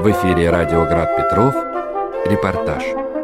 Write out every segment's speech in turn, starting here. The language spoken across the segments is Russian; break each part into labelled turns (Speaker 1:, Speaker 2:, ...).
Speaker 1: В эфире радио Град Петров. Репортаж.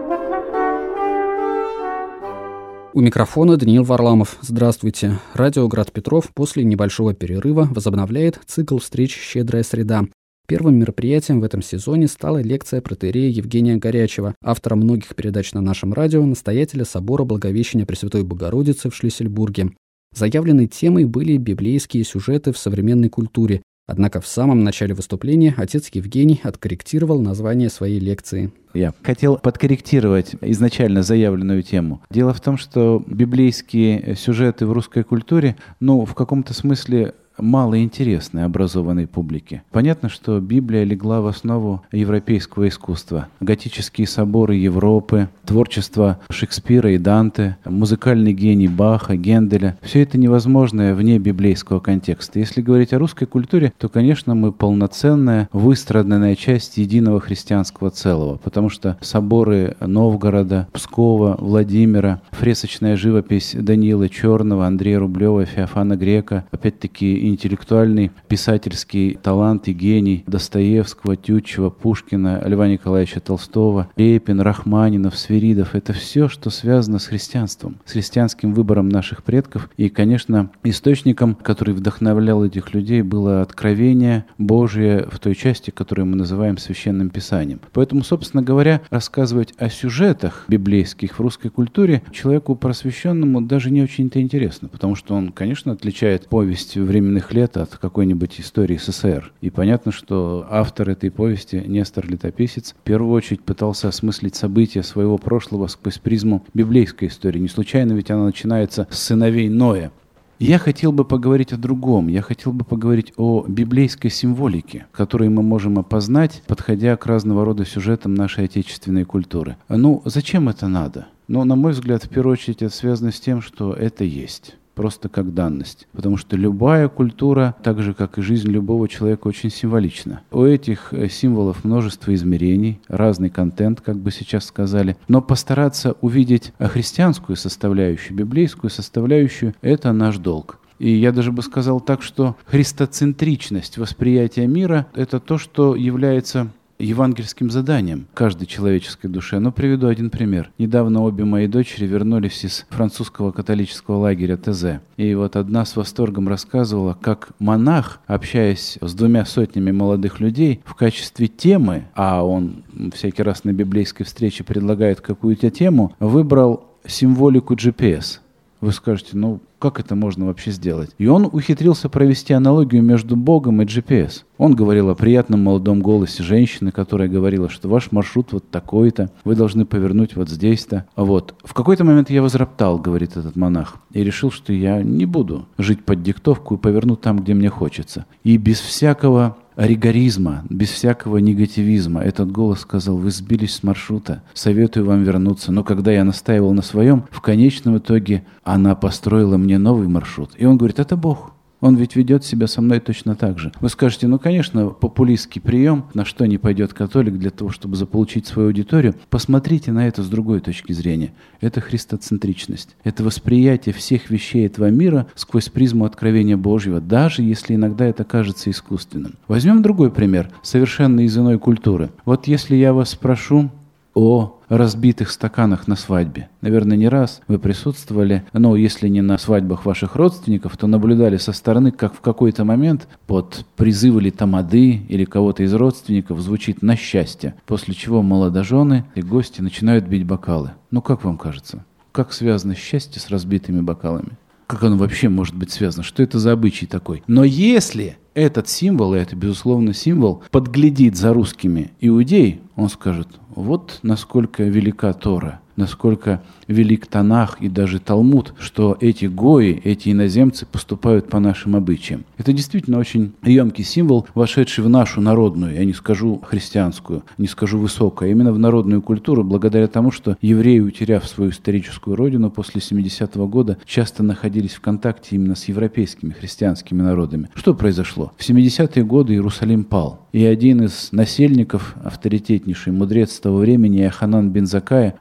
Speaker 2: У микрофона Даниил Варламов. Здравствуйте. Радио Град Петров после небольшого перерыва возобновляет цикл встреч «Щедрая среда». Первым мероприятием в этом сезоне стала лекция протоиерея Евгения Горячева, автора многих передач на нашем радио, настоятеля собора Благовещения Пресвятой Богородицы в Шлиссельбурге. Заявленной темой были библейские сюжеты в современной культуре. Однако в самом начале выступления отец Евгений откорректировал название своей лекции.
Speaker 3: Я хотел подкорректировать изначально заявленную тему. Дело в том, что библейские сюжеты в русской культуре, в каком-то смысле мало интересны образованной публике. Понятно, что Библия легла в основу европейского искусства. Готические соборы Европы, творчество Шекспира и Данте, музыкальный гений Баха, Генделя — все это невозможное вне библейского контекста. Если говорить о русской культуре, то, конечно, мы полноценная, выстраданная часть единого христианского целого, потому что соборы Новгорода, Пскова, Владимира, фресочная живопись Даниила Черного, Андрея Рублева, Феофана Грека, опять-таки интеллектуальный писательский талант и гений Достоевского, Тютчева, Пушкина, Льва Николаевича Толстого, Репин, Рахманинов, Свиридов — это все, что связано с христианством, с христианским выбором наших предков. И, конечно, источником, который вдохновлял этих людей, было откровение Божие в той части, которую мы называем Священным Писанием. Поэтому, собственно говоря, рассказывать о сюжетах библейских в русской культуре человеку просвещенному даже не очень-то интересно, потому что он, конечно, отличает повесть временных лет от какой-нибудь истории СССР. И понятно, что автор этой повести, Нестор Летописец, в первую очередь пытался осмыслить события своего прошлого сквозь призму библейской истории. Не случайно ведь она начинается с сыновей Ноя. Я хотел бы поговорить о другом. Я хотел бы поговорить о библейской символике, которую мы можем опознать, подходя к разного рода сюжетам нашей отечественной культуры. Зачем это надо? На мой взгляд, в первую очередь, это связано с тем, что это есть. Просто как данность. Потому что любая культура, так же, как и жизнь любого человека, очень символична. У этих символов множество измерений, разный контент, как бы сейчас сказали. Но постараться увидеть христианскую составляющую, библейскую составляющую — это наш долг. И я даже бы сказал так, что христоцентричность восприятия мира — это то, что является евангельским заданием каждой человеческой душе. Приведу один пример. Недавно обе мои дочери вернулись из французского католического лагеря ТЗ. И одна с восторгом рассказывала, как монах, общаясь с 200 молодых людей, в качестве темы, а он всякий раз на библейской встрече предлагает какую-то тему, выбрал символику GPS. Вы скажете, как это можно вообще сделать? И он ухитрился провести аналогию между Богом и GPS. Он говорил о приятном молодом голосе женщины, которая говорила, что ваш маршрут такой-то, вы должны повернуть здесь-то. В какой-то момент я возроптал, говорит этот монах, и решил, что я не буду жить под диктовку и поверну там, где мне хочется. И без всякого ригоризма, без всякого негативизма этот голос сказал: вы сбились с маршрута, советую вам вернуться. Но когда я настаивал на своем, в конечном итоге она построила мне новый маршрут. И он говорит: это Бог. Он ведь ведет себя со мной точно так же. Вы скажете, конечно, популистский прием, на что не пойдет католик для того, чтобы заполучить свою аудиторию. Посмотрите на это с другой точки зрения. Это христоцентричность. Это восприятие всех вещей этого мира сквозь призму откровения Божьего, даже если иногда это кажется искусственным. Возьмем другой пример, совершенно из иной культуры. Если я вас спрошу о разбитых стаканах на свадьбе. Наверное, не раз вы присутствовали, если не на свадьбах ваших родственников, то наблюдали со стороны, как в какой-то момент под призыв или тамады, или кого-то из родственников звучит «на счастье», после чего молодожены и гости начинают бить бокалы. Как вам кажется? Как связано счастье с разбитыми бокалами? Как оно вообще может быть связано? Что это за обычай такой? Но если этот символ, и это, безусловно, символ, подглядит за русскими иудей, он скажет: насколько велика Тора, насколько велик Танах и даже Талмуд, что эти гои, эти иноземцы поступают по нашим обычаям. Это действительно очень емкий символ, вошедший в нашу народную, я не скажу христианскую, не скажу высокую, а именно в народную культуру, благодаря тому, что евреи, утеряв свою историческую родину после 70-го года, часто находились в контакте именно с европейскими христианскими народами. Что произошло? В 70-е годы Иерусалим пал. И один из насельников, авторитетнейший мудрец того времени, Йоханан бен Заккая, был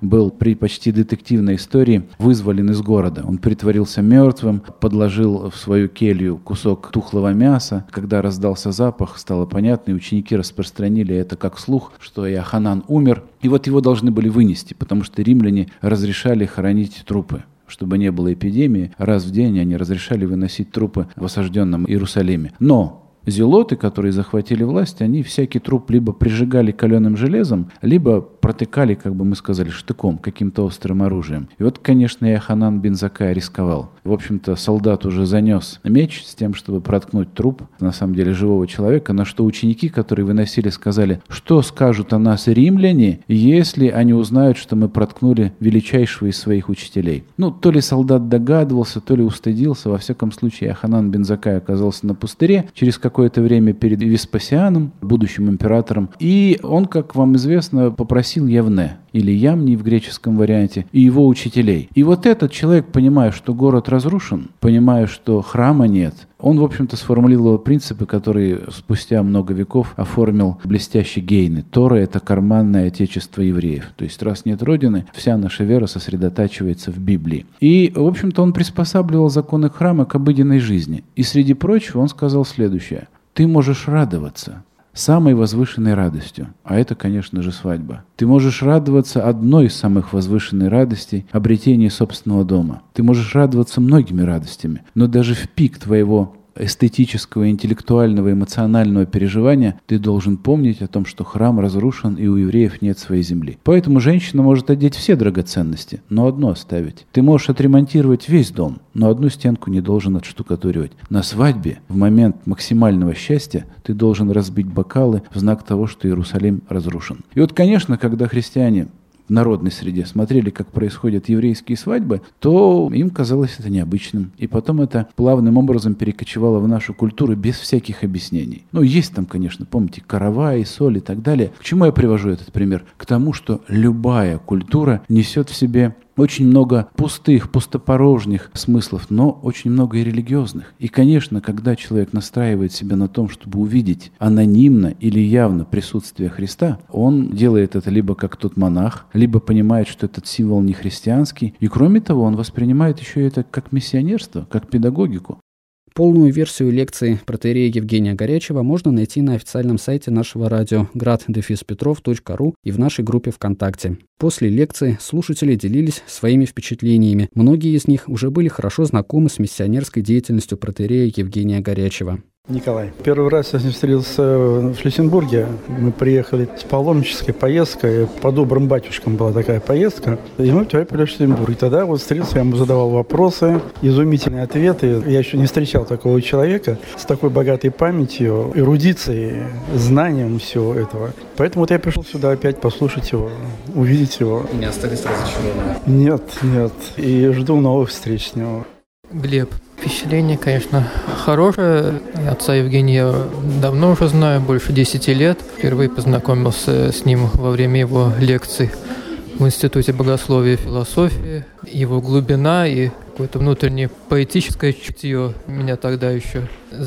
Speaker 3: при почти детективной истории вызволен из города. Он притворился мертвым, подложил в свою келью кусок тухлого мяса. Когда раздался запах, стало понятно, и ученики распространили это как слух, что Иоханан умер. И вот его должны были вынести, потому что римляне разрешали хоронить трупы. Чтобы не было эпидемии, раз в день они разрешали выносить трупы в осажденном Иерусалиме. Но зелоты, которые захватили власть, они всякий труп либо прижигали каленым железом, либо протыкали, как бы мы сказали, штыком, каким-то острым оружием. И вот, конечно, Иоханан бен Заккай рисковал. В общем-то, солдат уже занес меч с тем, чтобы проткнуть труп, на самом деле, живого человека, на что ученики, которые выносили, сказали: что скажут о нас римляне, если они узнают, что мы проткнули величайшего из своих учителей? То ли солдат догадывался, то ли устыдился. Во всяком случае, Иоханан бен Заккай оказался на пустыре через какое-то время перед Веспасианом, будущим императором, и он, как вам известно, попросил Явне, или Ямни в греческом варианте, и его учителей. И вот этот человек, понимая, что город разрушен, понимая, что храма нет, он, в общем-то, сформулировал принципы, которые спустя много веков оформил блестящий Гейне. Тора — это карманное отечество евреев. То есть, раз нет Родины, вся наша вера сосредотачивается в Библии. И, в общем-то, он приспосабливал законы храма к обыденной жизни. И, среди прочего, он сказал следующее: «Ты можешь радоваться самой возвышенной радостью». А это, конечно же, свадьба. Ты можешь радоваться одной из самых возвышенных радостей — обретения собственного дома. Ты можешь радоваться многими радостями, но даже в пик твоего эстетического, интеллектуального, эмоционального переживания ты должен помнить о том, что храм разрушен и у евреев нет своей земли. Поэтому женщина может одеть все драгоценности, но одно оставить. Ты можешь отремонтировать весь дом, но одну стенку не должен отштукатуривать. На свадьбе, в момент максимального счастья, ты должен разбить бокалы в знак того, что Иерусалим разрушен. И вот, конечно, когда христиане в народной среде смотрели, как происходят еврейские свадьбы, то им казалось это необычным. И потом это плавным образом перекочевало в нашу культуру без всяких объяснений. Есть там, конечно, помните, каравай, соль и так далее. К чему я привожу этот пример? К тому, что любая культура несет в себе очень много пустых, пустопорожних смыслов, но очень много и религиозных. И, конечно, когда человек настраивает себя на том, чтобы увидеть анонимно или явно присутствие Христа, он делает это либо как тот монах, либо понимает, что этот символ не христианский. И, кроме того, он воспринимает еще это как миссионерство, как педагогику.
Speaker 2: Полную версию лекции протоиерея Евгения Горячева можно найти на официальном сайте нашего радио grad-petrov.ru и в нашей группе ВКонтакте. После лекции слушатели делились своими впечатлениями. Многие из них уже были хорошо знакомы с миссионерской деятельностью протоиерея Евгения Горячева.
Speaker 4: Николай. Первый раз я с ним встретился в Шлиссенбурге. Мы приехали с паломнической поездкой. По добрым батюшкам была такая поездка. И мы поехали в Шлиссенбург. И тогда встретился, я ему задавал вопросы, изумительные ответы. Я еще не встречал такого человека с такой богатой памятью, эрудицией, знанием всего этого. Поэтому я пришел сюда опять послушать его, увидеть его.
Speaker 2: Не остались разочарованы?
Speaker 4: Нет. И жду новых встреч с ним.
Speaker 5: Глеб. Впечатление, конечно, хорошее. Отца Евгения давно уже знаю, больше 10 лет. Впервые познакомился с ним во время его лекций в Институте богословия и философии. Его глубина и какое-то внутреннее поэтическое чутье меня тогда еще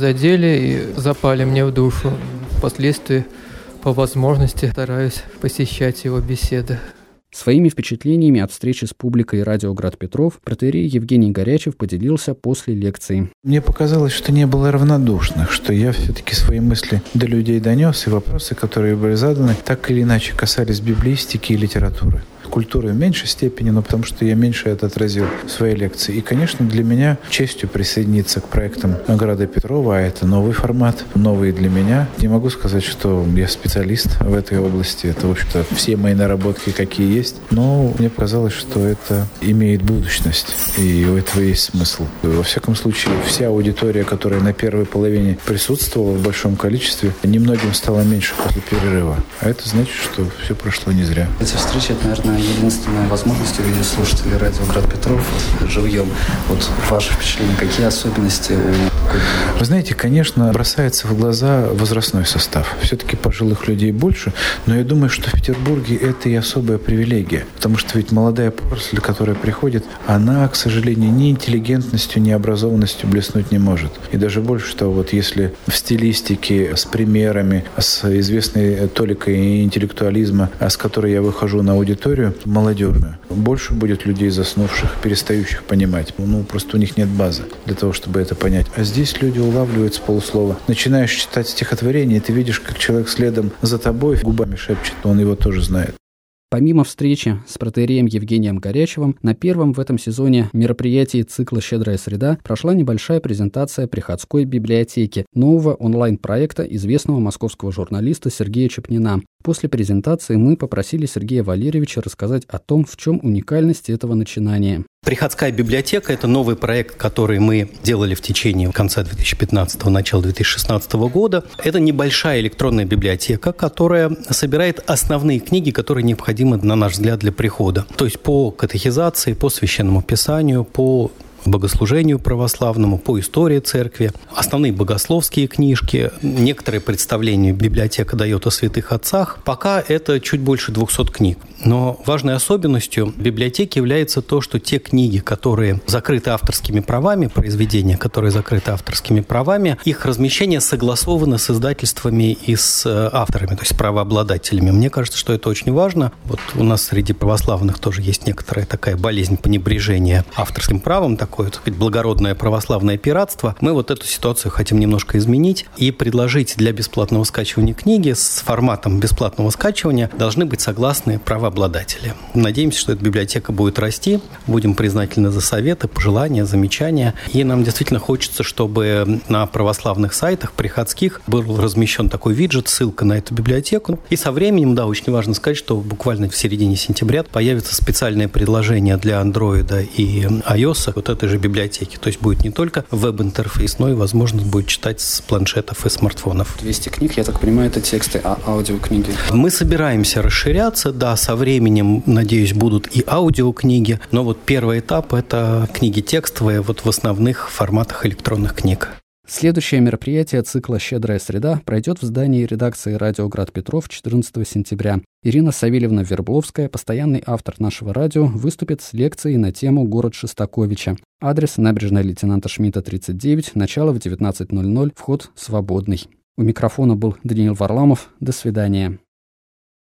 Speaker 5: задели и запали мне в душу. Впоследствии, по возможности, стараюсь посещать его беседы.
Speaker 2: Своими впечатлениями от встречи с публикой радио «Град Петров» протоиерей Евгений Горячев поделился после лекции.
Speaker 3: Мне показалось, что не было равнодушных, что я все-таки свои мысли до людей донес, и вопросы, которые были заданы, так или иначе касались библеистики и литературы. Культуры в меньшей степени, но потому что я меньше это отразил в своей лекции. И, конечно, для меня честью присоединиться к проектам Града Петрова, а это новый формат, новый для меня. Не могу сказать, что я специалист в этой области. Это, в общем-то, все мои наработки, какие есть. Но мне показалось, что это имеет будущность, и у этого есть смысл. Во всяком случае, вся аудитория, которая на первой половине присутствовала в большом количестве, немногим стало меньше после перерыва. А это значит, что все прошло не зря.
Speaker 6: Эти встречи, это, наверное, единственная возможность увидеть слушателей радио «Град Петров» живьем. Вот ваши впечатления, какие особенности у какой?
Speaker 3: Вы знаете, конечно, бросается в глаза возрастной состав. Все-таки пожилых людей больше, но я думаю, что в Петербурге это и особая привилегия. Потому что ведь молодая поросль, которая приходит, она, к сожалению, ни интеллигентностью, ни образованностью блеснуть не может. И даже больше того, вот если в стилистике, с примерами, с известной толикой интеллектуализма, с которой я выхожу на аудиторию молодежную, больше будет людей заснувших, перестающих понимать. Просто у них нет базы для того, чтобы это понять. А здесь люди улавливают с полуслова. Начинаешь читать стихотворение, и ты видишь, как человек следом за тобой губами шепчет, он его тоже знает.
Speaker 2: Помимо встречи с протоиереем Евгением Горячевым, на первом в этом сезоне мероприятии цикла «Щедрая среда» прошла небольшая презентация Приходской библиотеки, нового онлайн-проекта известного московского журналиста Сергея Чепнина. После презентации мы попросили Сергея Валерьевича рассказать о том, в чем уникальность этого начинания.
Speaker 7: Приходская библиотека – это новый проект, который мы делали в течение конца 2015-го, начала 2016 года. Это небольшая электронная библиотека, которая собирает основные книги, которые необходимы, на наш взгляд, для прихода. То есть по катехизации, по священному писанию, по богослужению православному, по истории церкви, основные богословские книжки, некоторые представления библиотека дает о святых отцах. Пока это чуть больше 200 книг. Но важной особенностью библиотеки является то, что те книги, которые закрыты авторскими правами, произведения, которые закрыты авторскими правами, их размещение согласовано с издательствами и с авторами, то есть правообладателями. Мне кажется, что это очень важно. Вот у нас среди православных тоже есть некоторая такая болезнь пренебрежения авторским правом, такое, так сказать, благородное православное пиратство. Мы вот эту ситуацию хотим немножко изменить и предложить для бесплатного скачивания книги с форматом бесплатного скачивания должны быть согласны правообладатели. Надеемся, что эта библиотека будет расти. Будем признательны за советы, пожелания, замечания. И нам действительно хочется, чтобы на православных сайтах приходских был размещен такой виджет, ссылка на эту библиотеку. И со временем, да, очень важно сказать, что буквально в середине сентября появится специальное предложение для Android и iOS вот этой же библиотеки. То есть будет не только веб-интерфейс, но и возможность будет читать с планшетов и смартфонов.
Speaker 6: 200 книг, я так понимаю, это тексты, а аудиокниги?
Speaker 7: Мы собираемся расширяться, да, со временем, надеюсь, будут и аудиокниги, но вот первый этап – это книги текстовые вот в основных форматах электронных книг.
Speaker 2: Следующее мероприятие цикла «Щедрая среда» пройдет в здании редакции «Радио Град Петров» 14 сентября. Ирина Савельевна Вербловская, постоянный автор нашего радио, выступит с лекцией на тему «Город Шостаковича». Адрес: набережная лейтенанта Шмидта, 39, начало в 19:00, вход свободный. У микрофона был Даниил Варламов. До свидания.